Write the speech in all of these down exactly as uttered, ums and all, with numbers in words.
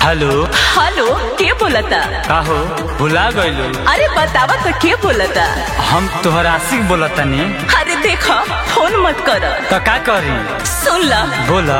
Hello hello के बोलता? का हो भुला गइलो? अरे बतावा तो के बोलता? हम तोहर आशिक बोलतानी। अरे देखा फोन मत कर। तो का करी? सुन ला बोला।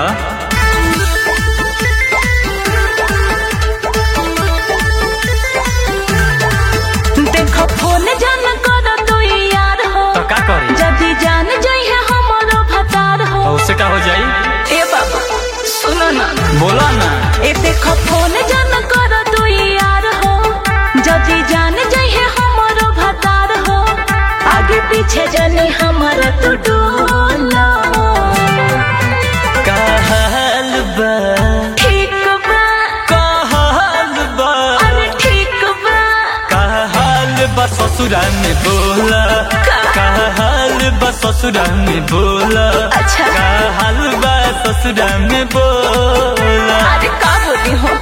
देखो फोन जान कर तू यार हो। तो का करी? जदी जान जाई है हमारो भतार हो। तो उससे का हो जाई? ए बाबा सुनो ना। बोला ना। ए देखो फोन जान कर तू यार हो। जदी जान जाई है हमारो भतार हो। आगे पीछे जानी हमारा तू डोला। का हाल बा? ठीक बा। का हाल बा? अरे ठीक बा। का हाल बा ससुरा में बोला। का? का हाल बा ससुरा में बोला। अच्छा। का हाल बा ससुरा में बोला। अरे का बोली हो?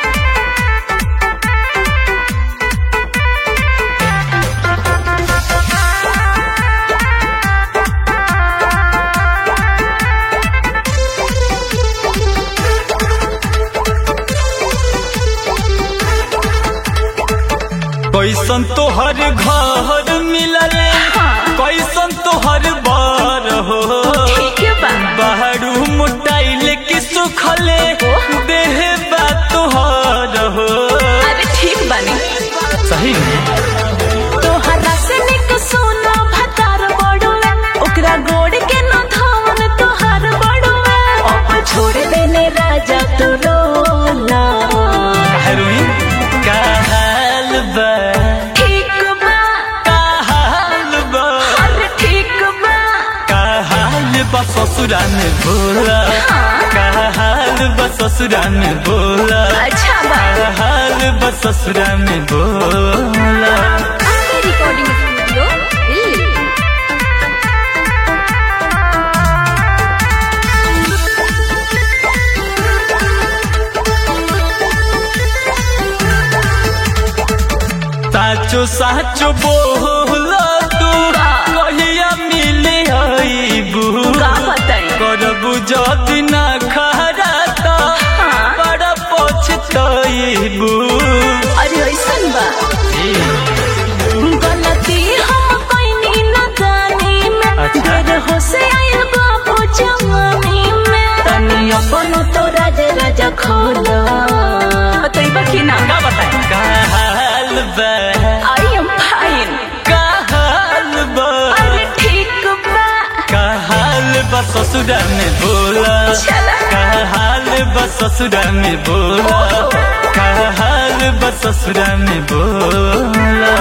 कैसन तोहर घर मिलले। हाँ। कैसन तोहर बार हो। ठीक बा। बाहरू मुटाइले की सुखले देह बा तोहर हो। अरे ठीक बानी। सही में तोहरा से निक सोना भतार बड़ुआ। ओकरा गोड़ के न धावन तोहर बड़ुआ। अब छोड़ देने राजा तू रोला। हेरोइन का हाल बा? ठीक बा। का हाल बा? अरे ठीक बा। का हाल बा ससुरा में बोला। हाँ। का हाल बा ससुरा में बोला। अच्छा बा। का हाल बा ससुरा में बोला। Recording studio Delhi. साचो साचो बोला तू कहिया मिले आईबू। का बताई? करबू जदी ना खराता हाँ। बड़ा पछताईबू। अरे ऐसन बा। गलती हम कइनी न जानी में। अच्छा। देर हो से आइल बाबू जवानी में। तनी अपन तो राज राजा खोला। बताइबा कि ना? का बताई? का हाल बा? I am fine. का हाल बा? अरे ठीक बा। का हाल बा ससुरा में बोला। चला। का हाल बा ससुरा में बोला। ओहो। का हाल बा ससुरा में बोला।